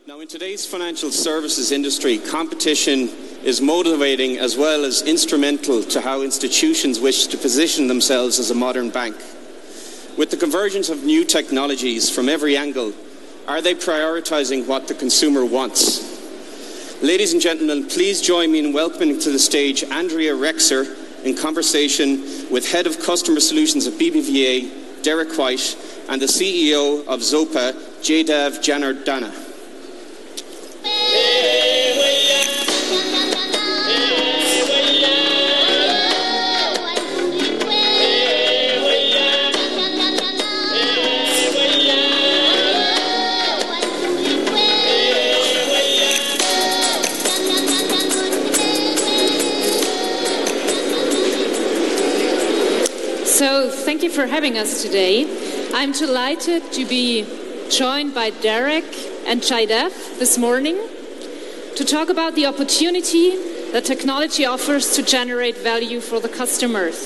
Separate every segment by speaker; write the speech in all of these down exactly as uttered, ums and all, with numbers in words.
Speaker 1: Now, in today's financial services industry, competition is motivating as well as instrumental to how institutions wish to position themselves as a modern bank. With the convergence of new technologies from every angle, are they prioritizing what the consumer wants? Ladies and gentlemen, please join me in welcoming to the stage Andrea Rexer in conversation with Head of Customer Solutions at B B V A, Derek White, and the C E O of Zopa, Jaydev Janardana.
Speaker 2: So, thank you for having us today. I'm delighted to be joined by Derek and Jaydev this morning to talk about the opportunity that technology offers to generate value for the customers.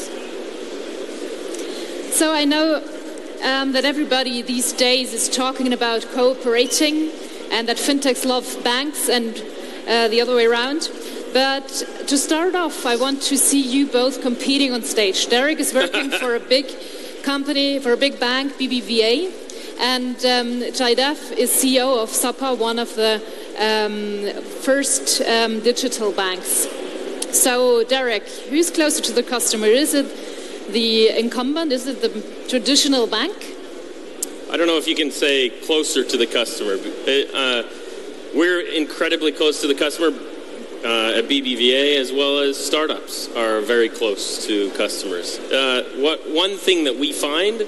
Speaker 2: So I know um, that everybody these days is talking about cooperating and that fintechs love banks and uh, the other way around. But to start off, I want to see you both competing on stage. Derek is working for a big company, for a big bank, B B V A, and um, Jaydev is C E O of Zopa, one of the um, first um, digital banks. So, Derek, who's closer to the customer? Is it the incumbent? Is it the traditional bank?
Speaker 3: I don't know if you can say closer to the customer. Uh, we're incredibly close to the customer. Uh, at B B V A, as well as startups, are very close to customers. Uh, what one thing that we find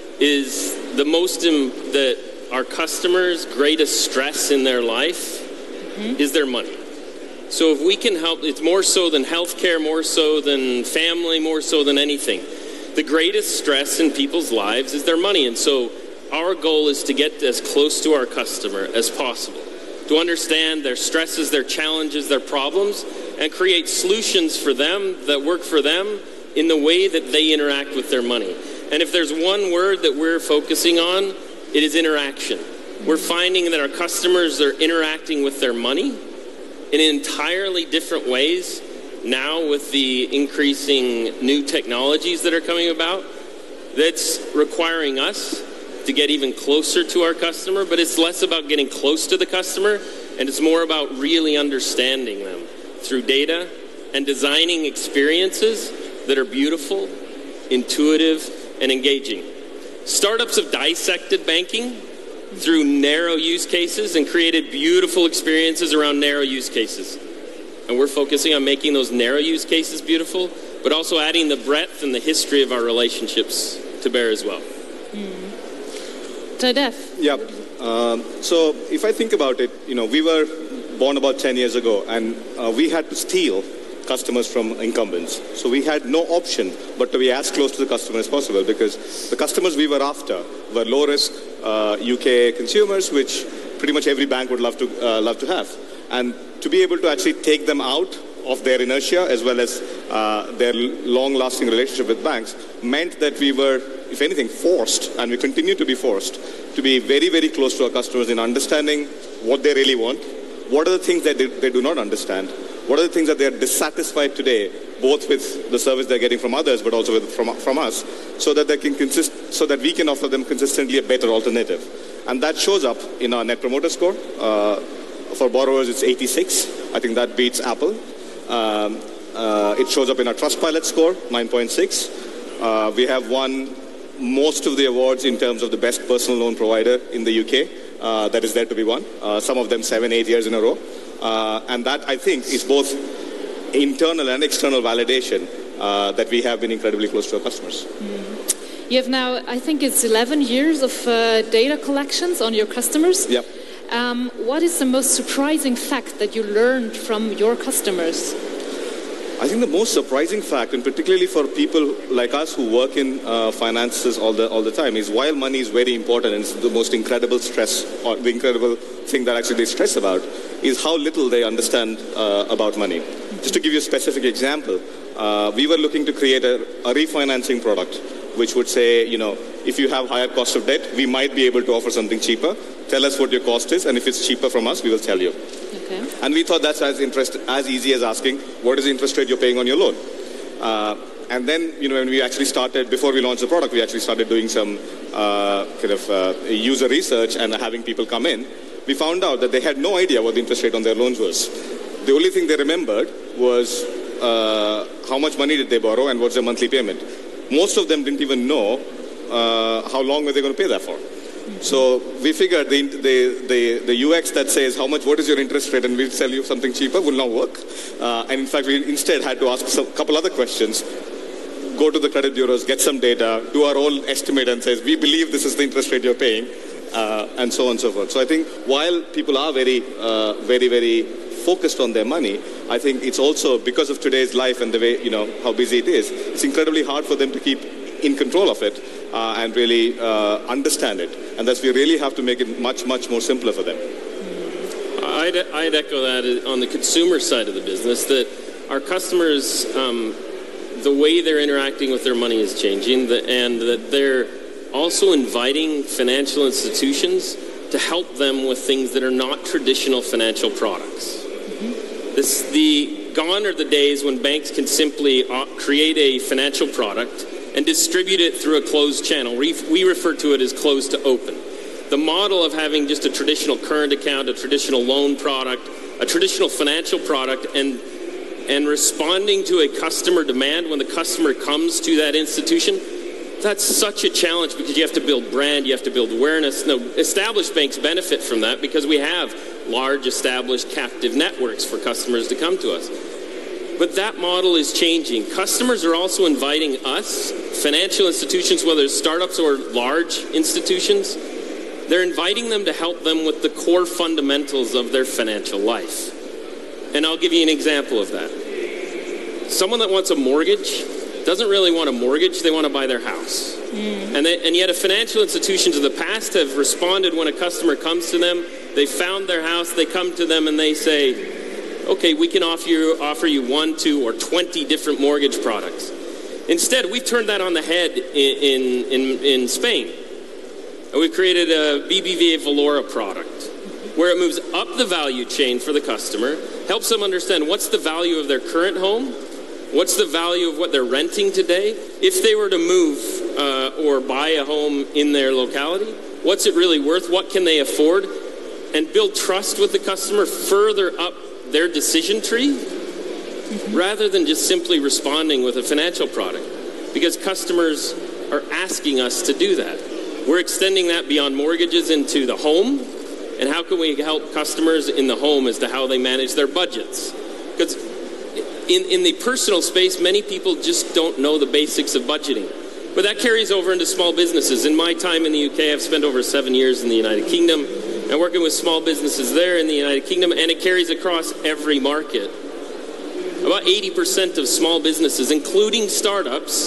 Speaker 3: is the most im- that our customers' greatest stress in their life mm-hmm. is their money. So if we can help, it's more so than healthcare, more so than family, more so than anything. The greatest stress in people's lives is their money, and so our goal is to get as close to our customer as possible, to understand their stresses, their challenges, their problems, and create solutions for them that work for them in the way that they interact with their money. And if there's one word that we're focusing on, it is interaction. We're finding that our customers are interacting with their money in entirely different ways now with the increasing new technologies that are coming about. That's requiring us to get even closer to our customer, but it's less about getting close to the customer, and it's more about really understanding them through data and designing experiences that are beautiful, intuitive, and engaging. Startups have dissected banking through narrow use cases and created beautiful experiences around narrow use cases. And we're focusing on making those narrow use cases beautiful, but also adding the breadth and the history of our relationships to bear as well.
Speaker 2: Mm. Jaydev.
Speaker 4: Yeah. Um, so if I think about it, you know, we were born about ten years ago, and uh, we had to steal customers from incumbents. So we had no option but to be as close to the customer as possible, because the customers we were after were low-risk uh, U K consumers, which pretty much every bank would love to uh, love to have. And to be able to actually take them out of their inertia as well as uh, their long-lasting relationship with banks meant that we were, if anything, forced, and we continue to be forced, to be very, very close to our customers in understanding what they really want, what are the things that they, they do not understand, what are the things that they are dissatisfied today, both with the service they're getting from others, but also with, from, from us, so that they can consist, so that we can offer them consistently a better alternative. And that shows up in our Net Promoter Score. Uh, for borrowers, it's eighty-six. I think that beats Apple. Um, uh, it shows up in our Trustpilot score, nine point six. Uh, we have won most of the awards in terms of the best personal loan provider in the U K. Uh, that is there to be won. Uh, some of them seven, eight years in a row. Uh, and that, I think, is both internal and external validation uh, that we have been incredibly close to our customers.
Speaker 2: Mm. You have now, I think it's eleven years of uh, data collections on your customers.
Speaker 4: Yep.
Speaker 2: Um, what is the most surprising fact that you learned from your customers?
Speaker 4: I think the most surprising fact, and particularly for people like us who work in uh, finances all the all the time, is while money is very important and it's the most incredible stress, or the incredible thing that actually they stress about, is how little they understand uh, about money. Mm-hmm. Just to give you a specific example, uh, we were looking to create a, a refinancing product which would say, you know, if you have higher cost of debt, we might be able to offer something cheaper. Tell us what your cost is, and if it's cheaper from us, we will tell you.
Speaker 2: Okay.
Speaker 4: And we thought that's as interest as easy as asking, what is the interest rate you're paying on your loan? Uh, and then, you know, when we actually started, before we launched the product, we actually started doing some uh, kind of uh, user research and having people come in. We found out that they had no idea what the interest rate on their loans was. The only thing they remembered was uh, how much money did they borrow and what's their monthly payment. Most of them didn't even know uh, how long were they going to pay that for. So we figured the, the, the, the U X that says how much, what is your interest rate, and we'll sell you something cheaper will not work. Uh, and in fact, we instead had to ask a couple other questions. Go to the credit bureaus, get some data, do our own estimate and says, we believe this is the interest rate you're paying, uh, and so on and so forth. So I think while people are very, uh, very, very focused on their money, I think it's also because of today's life and the way, you know, how busy it is, it's incredibly hard for them to keep in control of it uh, and really uh, understand it. And thus we really have to make it much, much more simpler for them.
Speaker 3: I'd, I'd echo that on the consumer side of the business, that our customers, um, the way they're interacting with their money is changing, and that they're also inviting financial institutions to help them with things that are not traditional financial products. Mm-hmm. This, the, gone are the days when banks can simply create a financial product and distribute it through a closed channel. We, we refer to it as closed to open. The model of having just a traditional current account, a traditional loan product, a traditional financial product, and and responding to a customer demand when the customer comes to that institution, that's such a challenge because you have to build brand, you have to build awareness. Now, established banks benefit from that because we have large established captive networks for customers to come to us. But that model is changing. Customers are also inviting us, financial institutions, whether it's startups or large institutions, they're inviting them to help them with the core fundamentals of their financial life. And I'll give you an example of that. Someone that wants a mortgage doesn't really want a mortgage, they want to buy their house. Mm. And, they, and yet a financial institutions of the past have responded when a customer comes to them, they found their house, they come to them and they say, okay, we can offer you, offer you one, two, or twenty different mortgage products. Instead, we've turned that on the head in, in, in Spain. And we've created a B B V A Valora product where it moves up the value chain for the customer, helps them understand what's the value of their current home, what's the value of what they're renting today. If they were to move uh, or buy a home in their locality, what's it really worth? What can they afford? And build trust with the customer further up their decision tree mm-hmm. rather than just simply responding with a financial product. Because customers are asking us to do that. We're extending that beyond mortgages into the home. And how can we help customers in the home as to how they manage their budgets? Because in, in the personal space, many people just don't know the basics of budgeting. But that carries over into small businesses. In my time in the U K, I've spent over seven years in the United Kingdom and working with small businesses there in the United Kingdom, and it carries across every market. About eighty percent of small businesses, including startups,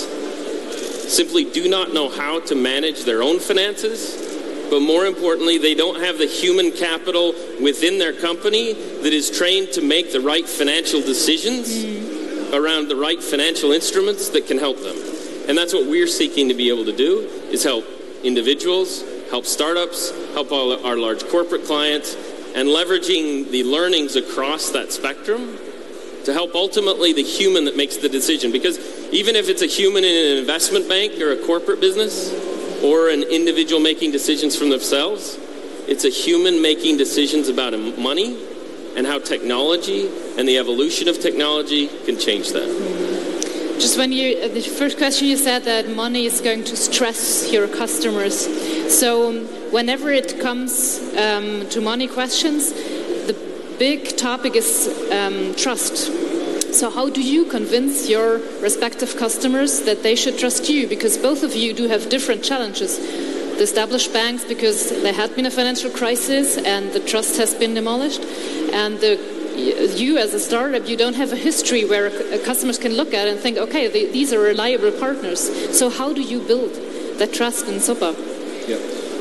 Speaker 3: simply do not know how to manage their own finances. But more importantly, they don't have the human capital within their company that is trained to make the right financial decisions mm. around the right financial instruments that can help them. And that's what we're seeking to be able to do, is help individuals, help startups, help all our large corporate clients, and leveraging the learnings across that spectrum to help ultimately the human that makes the decision. Because even if it's a human in an investment bank or a corporate business, or an individual making decisions for themselves, it's a human making decisions about money and how technology and the evolution of technology can change that.
Speaker 2: Just when you, the first question you said that money is going to stress your customers. So whenever it comes um, to money questions, the big topic is um, trust. So how do you convince your respective customers that they should trust you? Because both of you do have different challenges. The established banks, because there had been a financial crisis and the trust has been demolished. And the, you as a startup, you don't have a history where customers can look at and think, okay, they, these are reliable partners. So how do you build that trust in Sopa?
Speaker 4: Yeah.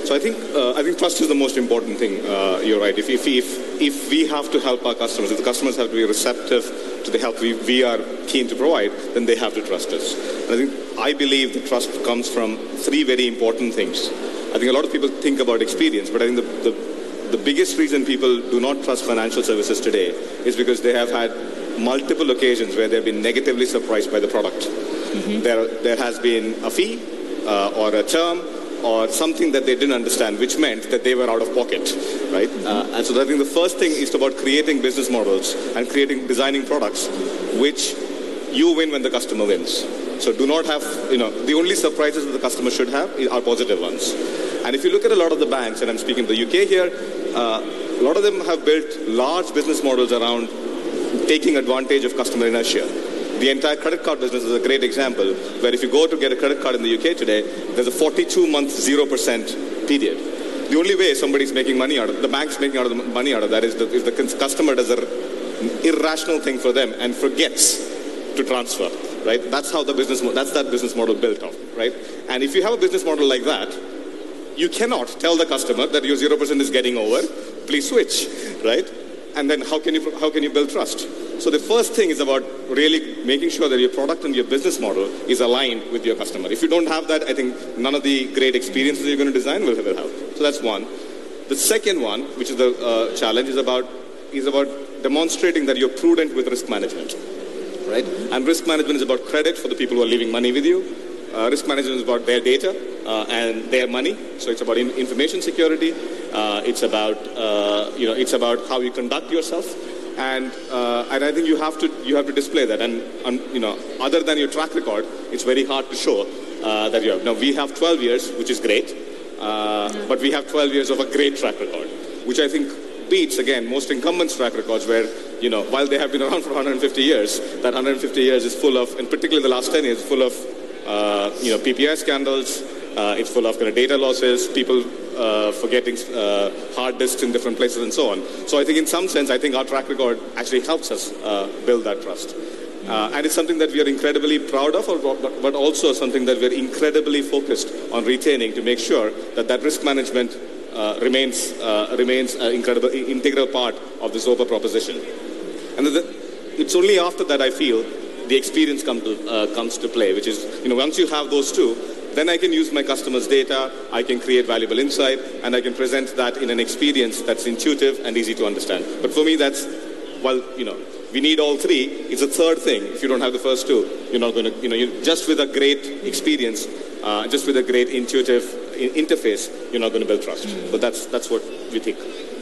Speaker 4: So I think uh, I think trust is the most important thing. Uh, you're right. If, if if if we have to help our customers, if the customers have to be receptive to the help we, we are keen to provide, then they have to trust us. And I think I believe the trust comes from three very important things. I think a lot of people think about experience, but I think the, the the biggest reason people do not trust financial services today is because they have had multiple occasions where they've been negatively surprised by the product. Mm-hmm. There there has been a fee uh, or a term or something that they didn't understand, which meant that they were out of pocket, right? Mm-hmm. Uh, and so I think the first thing is about creating business models and creating, designing products, which you win when the customer wins. So do not have, you know, the only surprises that the customer should have are positive ones. And if you look at a lot of the banks, and I'm speaking of the U K here, uh, a lot of them have built large business models around taking advantage of customer inertia. The entire credit card business is a great example, where if you go to get a credit card in the U K today, there's a forty-two month zero percent period. The only way somebody's making money out of, the bank's making out of the money out of that is the, is the customer does an irrational thing for them and forgets to transfer, right? That's how the business, that's that business model built off, right? And if you have a business model like that, you cannot tell the customer that your zero percent is getting over, please switch, right? And then how can you how can you build trust? So the first thing is about really making sure that your product and your business model is aligned with your customer. If you don't have that, I think none of the great experiences you're going to design will help. So that's one. The second one, which is the uh, challenge, is about is about demonstrating that you're prudent with risk management, right? And risk management is about credit for the people who are leaving money with you. Uh, risk management is about their data uh, and their money. So it's about in- information security. Uh, it's about uh, you know it's about how you conduct yourself. And uh, and I think you have to you have to display that. And, and you know, other than your track record, it's very hard to show uh, that you have. Now we have twelve years, which is great, uh, mm. but we have twelve years of a great track record, which I think beats again most incumbents' track records, where you know while they have been around for one hundred fifty years, that one hundred fifty years is full of, and particularly the last ten years, full of uh, you know P P I scandals. Uh, it's full of kind of data losses, people uh, forgetting uh, hard disks in different places and so on. So I think in some sense, I think our track record actually helps us uh, build that trust. Uh, and it's something that we are incredibly proud of, but also something that we're incredibly focused on retaining to make sure that that risk management uh, remains uh, remains an incredible, integral part of the Zopa proposition. And the, it's only after that I feel the experience come to, uh, comes to play, which is, you know, once you have those two, then I can use my customers' data, I can create valuable insight, and I can present that in an experience that's intuitive and easy to understand. But for me, that's, well, you know, we need all three. It's a third thing. If you don't have the first two, you're not going to, you know, you, just with a great experience, uh, just with a great intuitive in- interface, you're not going to build trust. Mm-hmm. But that's that's what we think.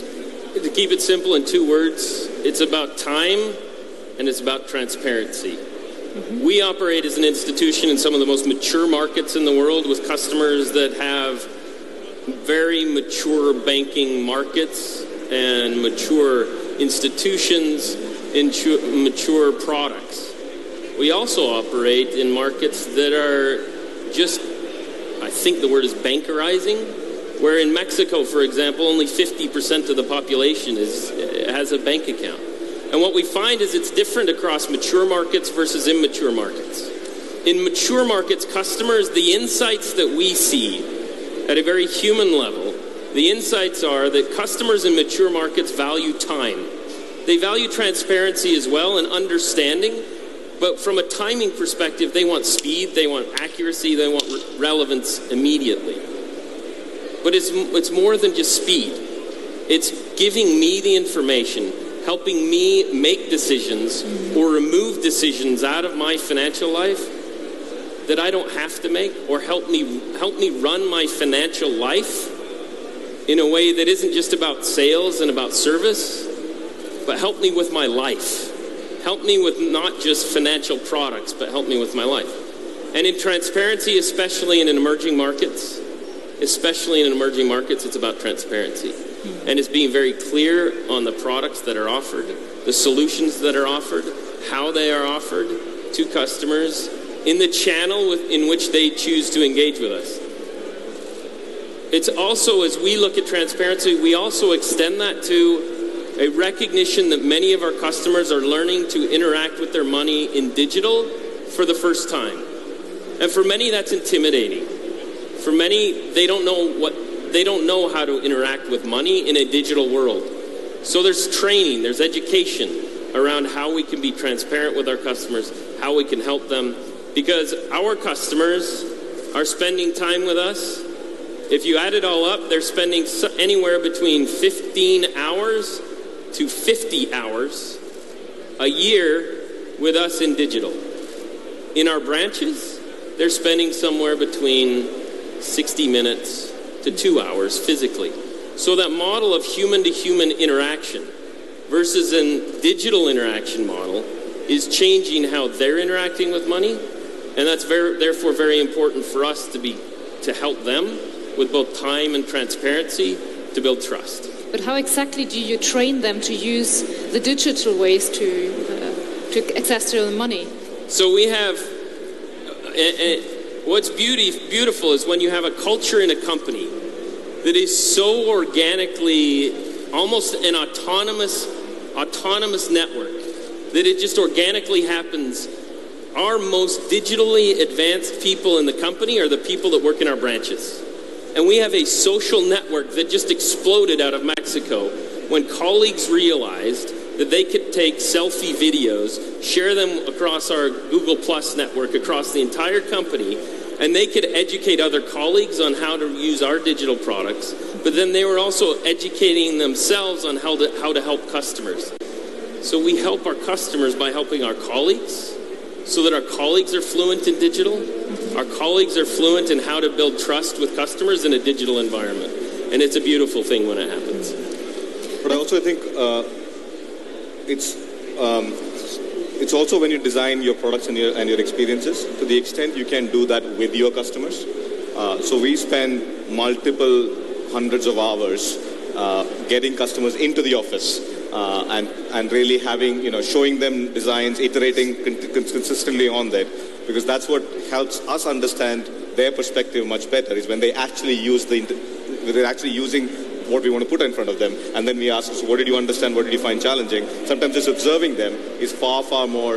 Speaker 3: To keep it simple in two words, it's about time and it's about transparency. Mm-hmm. We operate as an institution in some of the most mature markets in the world with customers that have very mature banking markets and mature institutions, intu- mature products. We also operate in markets that are just, I think the word is bankerizing, where in Mexico, for example, only fifty percent of the population is has a bank account. And what we find is it's different across mature markets versus immature markets. In mature markets, customers, the insights that we see at a very human level, the insights are that customers in mature markets value time. They value transparency as well and understanding, but from a timing perspective, they want speed, they want accuracy, they want re- relevance immediately. But it's, it's more than just speed. It's giving me the information, helping me make decisions or remove decisions out of my financial life that I don't have to make, or help me help me run my financial life in a way that isn't just about sales and about service, but help me with my life. Help me with not just financial products, but help me with my life. And in transparency, especially in emerging markets, especially in emerging markets, it's about transparency. And it's being very clear on the products that are offered, the solutions that are offered, how they are offered to customers, in the channel with, in which they choose to engage with us. It's also, as we look at transparency, we also extend that to a recognition that many of our customers are learning to interact with their money in digital for the first time. And for many, that's intimidating. For many, they don't know what they don't know how to interact with money in a digital world. So there's training, there's education around how we can be transparent with our customers, how we can help them, because our customers are spending time with us. If you add it all up, they're spending anywhere between fifteen hours to fifty hours a year with us in digital. In our branches, they're spending somewhere between sixty minutes to two hours physically. So that model of human-to-human interaction versus a digital interaction model is changing how they're interacting with money, and that's very, therefore very important for us to be to help them with both time and transparency to build trust.
Speaker 2: But how exactly do you train them to use the digital ways to uh, to access their money?
Speaker 3: So we have, uh, uh, what's beauty, beautiful is when you have a culture in a company that is so organically, almost an autonomous, autonomous network, that it just organically happens. Our most digitally advanced people in the company are the people that work in our branches. And we have a social network that just exploded out of Mexico when colleagues realized that they could take selfie videos, share them across our Google Plus network, across the entire company, and they could educate other colleagues on how to use our digital products. But then they were also educating themselves on how to, how to help customers. So we help our customers by helping our colleagues, so that our colleagues are fluent in digital. Our colleagues are fluent in how to build trust with customers in a digital environment. And it's a beautiful thing when it happens.
Speaker 4: But I also think uh, it's um, it's also when you design your products and your, and your experiences, to the extent you can do that with your customers. Uh, so we spend multiple hundreds of hours uh, getting customers into the office uh, and, and really having, you know, showing them designs, iterating con- consistently on that. Because that's what helps us understand their perspective much better, is when they actually use the, when they're actually using what we want to put in front of them. And then we ask, so what did you understand? What did you find challenging? Sometimes just observing them is far, far more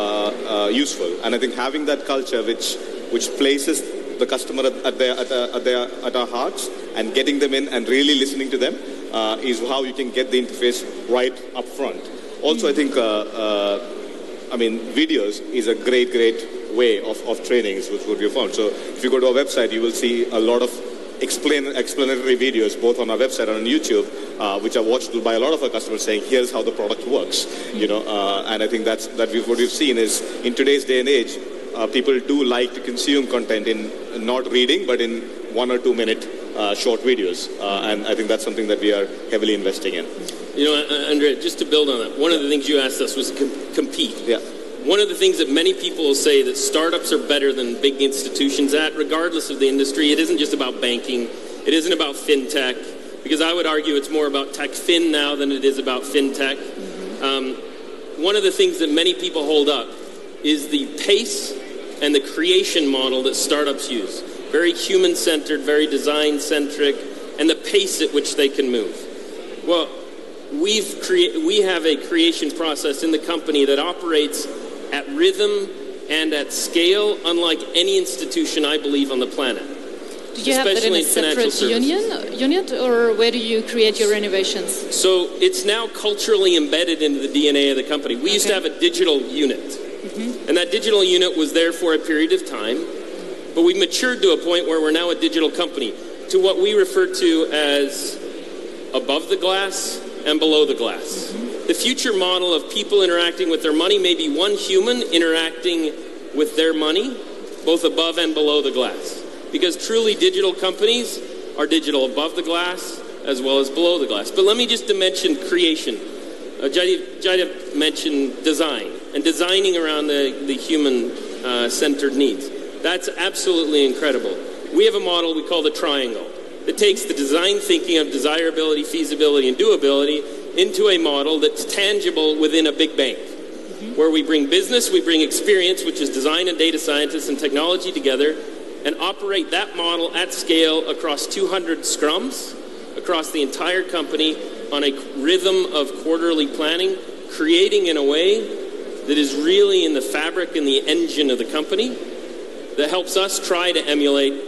Speaker 4: uh, uh, useful. And I think having that culture which which places the customer at, at, their, at, uh, at, their, at our hearts and getting them in and really listening to them uh, is how you can get the interface right up front. Also, I think, uh, uh, I mean, videos is a great, great way of, of training, is what we found. So if you go to our website, you will see a lot of explain, explanatory videos, both on our website and on YouTube, uh, which are watched by a lot of our customers saying, here's how the product works. You know, uh, and I think that's that we've, what we've seen is, in today's day and age, uh, people do like to consume content in not reading, but in one or two minute uh, short videos. Uh, and I think that's something that we are heavily investing in.
Speaker 3: You know, Andrea, just to build on that, one of the things you asked us was com- compete.
Speaker 4: Yeah.
Speaker 3: One of the things that many people will say that startups are better than big institutions at, regardless of the industry, it isn't just about banking, it isn't about fintech, because I would argue it's more about tech fin now than it is about fintech. Mm-hmm. Um, one of the things that many people hold up is the pace and the creation model that startups use. Very human-centered, very design-centric, and the pace at which they can move. Well, we've crea- we have a creation process in the company that operates at rhythm and at scale, unlike any institution, I believe, on the planet.
Speaker 2: Do you have that in a separate union, unit, or where do you create your innovations?
Speaker 3: So it's now culturally embedded into the D N A of the company. We okay. used to have a digital unit, mm-hmm. and that digital unit was there for a period of time, but we've matured to a point where we're now a digital company, to what we refer to as above the glass and below the glass. Mm-hmm. The future model of people interacting with their money may be one human interacting with their money, both above and below the glass. Because truly digital companies are digital above the glass as well as below the glass. But let me just mention creation. Uh, Jaideep, Jaideep mentioned design and designing around the, the human-centered uh, needs. That's absolutely incredible. We have a model we call the triangle that takes the design thinking of desirability, feasibility, and doability into a model that's tangible within a big bank, mm-hmm. where we bring business, we bring experience, which is design and data scientists and technology together, and operate that model at scale across two hundred scrums, across the entire company, on a rhythm of quarterly planning, creating in a way that is really in the fabric and the engine of the company, that helps us try to emulate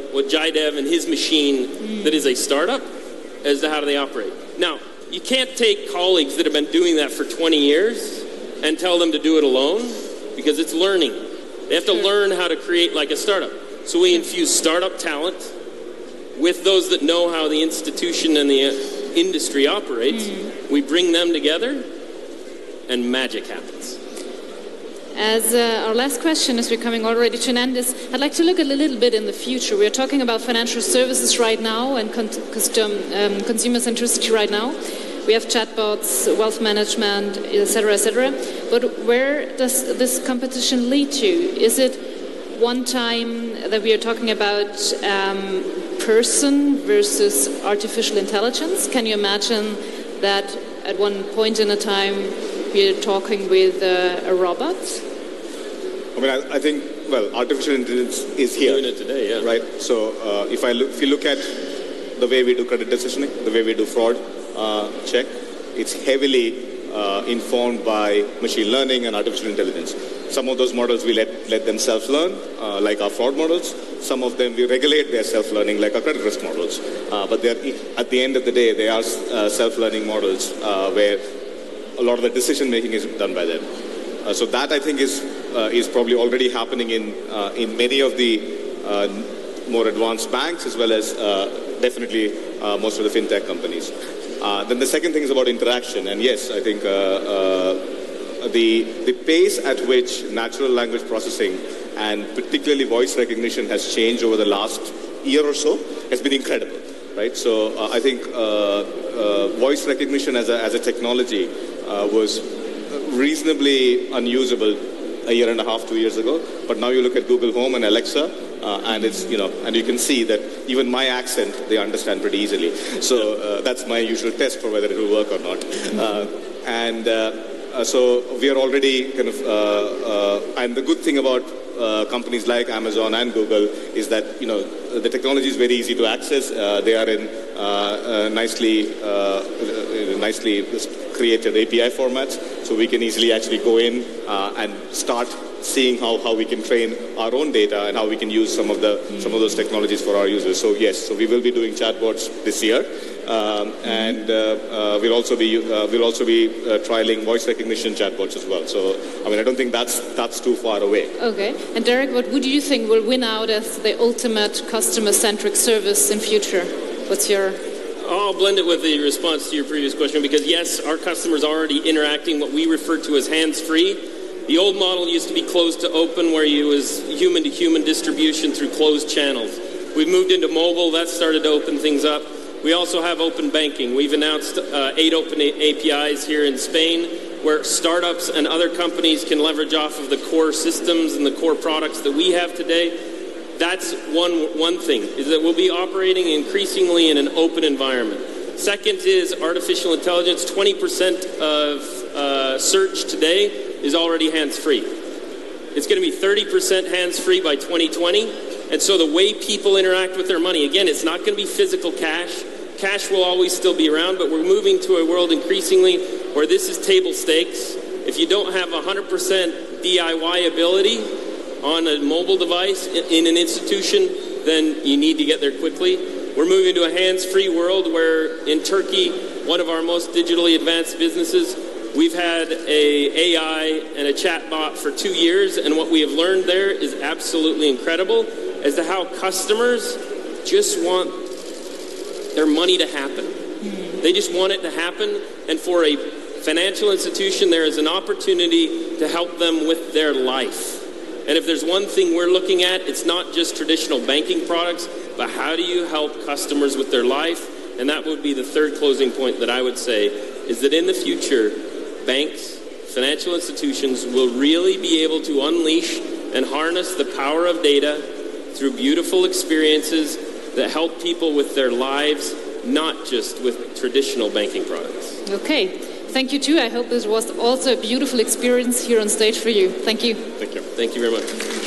Speaker 3: what Jaidev and his machine mm. that is a startup as to how do they operate. Now, you can't take colleagues that have been doing that for twenty years and tell them to do it alone because it's learning. They have to sure. learn how to create like a startup. So we infuse startup talent with those that know how the institution and the industry operates. Mm. We bring them together and magic happens.
Speaker 2: As uh, our last question, as we're coming already to an end, is I'd like to look a little bit in the future. We're talking about financial services right now and con- custom, um, consumer centricity right now. We have chatbots, wealth management, et cetera, et cetera. But where does this competition lead to? Is it one time that we are talking about um, person versus artificial intelligence? Can you imagine that at one point in a time we're talking with uh, a robot?
Speaker 4: I mean, I, I think, well, artificial intelligence is here.
Speaker 3: Doing it today, yeah.
Speaker 4: Right? So uh, if, I look, if you look at the way we do credit decisioning, the way we do fraud uh, check, it's heavily uh, informed by machine learning and artificial intelligence. Some of those models we let, let them self-learn, uh, like our fraud models. Some of them we regulate their self-learning, like our credit risk models. Uh, but they're, at the end of the day, they are uh, self-learning models uh, where a lot of the decision-making is done by them. Uh, so that, I think, is uh, is probably already happening in uh, in many of the uh, more advanced banks, as well as uh, definitely uh, most of the fintech companies. Uh, then the second thing is about interaction. And yes, I think uh, uh, the the pace at which natural language processing and particularly voice recognition has changed over the last year or so has been incredible, right? So uh, I think uh, uh, voice recognition as a as a technology uh, was reasonably unusable a year and a half, two years ago. But now you look at Google Home and Alexa, uh, and it's, you know, and you can see that even my accent, they understand pretty easily. So uh, that's my usual test for whether it will work or not. Uh, and uh, uh, so we are already kind of, uh, uh, and the good thing about uh, companies like Amazon and Google is that, you know, the technology is very easy to access. Uh, they are in uh, uh, nicely, uh, nicely created A P I formats, so we can easily actually go in uh, and start seeing how, how we can train our own data and how we can use some of the mm-hmm. some of those technologies for our users. So yes, so we will be doing chatbots this year, um, mm-hmm. and uh, uh, we'll also be uh, we'll also be uh, trialing voice recognition chatbots as well. So I mean, I don't think that's that's too far away.
Speaker 2: Okay, and Derek, what would you think will win out as the ultimate customer-centric service in future? What's your
Speaker 3: I'll blend it with the response to your previous question, because yes, our customers are already interacting what we refer to as hands-free. The old model used to be closed to open, where you was human-to-human distribution through closed channels. We've moved into mobile. That started to open things up. We also have open banking. We've announced uh, eight open A P Is here in Spain, where startups and other companies can leverage off of the core systems and the core products that we have today. That's one one thing, is that we'll be operating increasingly in an open environment. Second is artificial intelligence. twenty percent of uh, search today is already hands-free. It's going to be thirty percent hands-free by twenty twenty. And so the way people interact with their money, again, it's not going to be physical cash. Cash will always still be around, but we're moving to a world increasingly where this is table stakes. If you don't have one hundred percent D I Y ability on a mobile device in an institution, then you need to get there quickly. We're moving to a hands-free world where in Turkey, one of our most digitally advanced businesses, we've had a AI and a chat bot for two years, and what we have learned there is absolutely incredible as to how customers just want their money to happen. They just want it to happen, and for a financial institution, there is an opportunity to help them with their life. And if there's one thing we're looking at, it's not just traditional banking products, but how do you help customers with their life? And that would be the third closing point that I would say, is that in the future, banks, financial institutions will really be able to unleash and harness the power of data through beautiful experiences that help people with their lives, not just with traditional banking products.
Speaker 2: Okay. Thank you, too. I hope this was also a beautiful experience here on stage for you. Thank you.
Speaker 3: Thank you. Thank you very much.